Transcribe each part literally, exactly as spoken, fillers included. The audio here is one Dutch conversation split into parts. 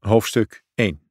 Hoofdstuk één.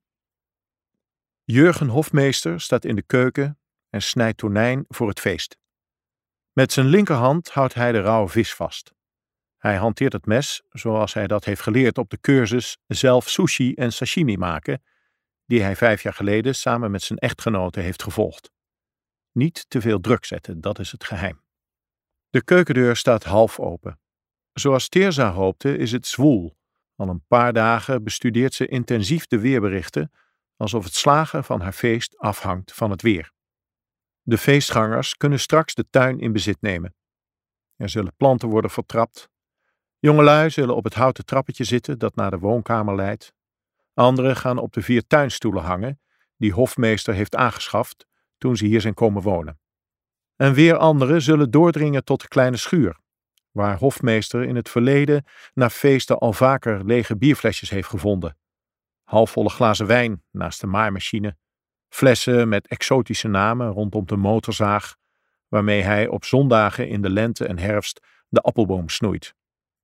Jurgen Hofmeester staat in de keuken en snijdt tonijn voor het feest. Met zijn linkerhand houdt hij de rauwe vis vast. Hij hanteert het mes zoals hij dat heeft geleerd op de cursus zelf sushi en sashimi maken, die hij vijf jaar geleden samen met zijn echtgenote heeft gevolgd. Niet te veel druk zetten, dat is het geheim. De keukendeur staat half open. Zoals Teerza hoopte is het zwoel. Al een paar dagen bestudeert ze intensief de weerberichten, alsof het slagen van haar feest afhangt van het weer. De feestgangers kunnen straks de tuin in bezit nemen. Er zullen planten worden vertrapt. Jongelui zullen op het houten trappetje zitten dat naar de woonkamer leidt. Anderen gaan op de vier tuinstoelen hangen, die Hofmeester heeft aangeschaft toen ze hier zijn komen wonen. En weer anderen zullen doordringen tot de kleine schuur, waar Hofmeester in het verleden na feesten al vaker lege bierflesjes heeft gevonden. Halfvolle glazen wijn naast de maaimachine, flessen met exotische namen rondom de motorzaag, waarmee hij op zondagen in de lente en herfst de appelboom snoeit.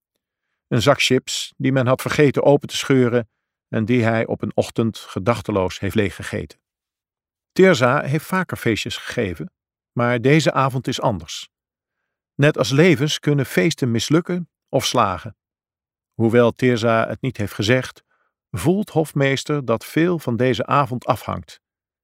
Een zak chips die men had vergeten open te scheuren en die hij op een ochtend gedachteloos heeft leeggegeten. Teerza heeft vaker feestjes gegeven, maar deze avond is anders. Net als levens kunnen feesten mislukken of slagen. Hoewel Teerza het niet heeft gezegd, voelt Hofmeester dat veel van deze avond afhangt.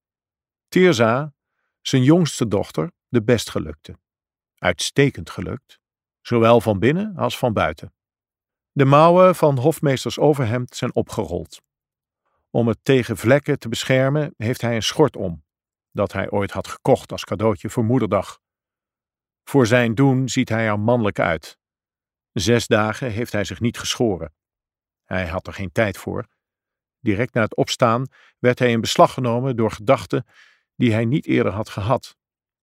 Teerza, zijn jongste dochter, de best gelukte. Uitstekend gelukt, zowel van binnen als van buiten. De mouwen van Hofmeesters overhemd zijn opgerold. Om het tegen vlekken te beschermen heeft hij een schort om, dat hij ooit had gekocht als cadeautje voor Moederdag. Voor zijn doen ziet hij er mannelijk uit. Zes dagen heeft hij zich niet geschoren. Hij had er geen tijd voor. Direct na het opstaan werd hij in beslag genomen door gedachten die hij niet eerder had gehad.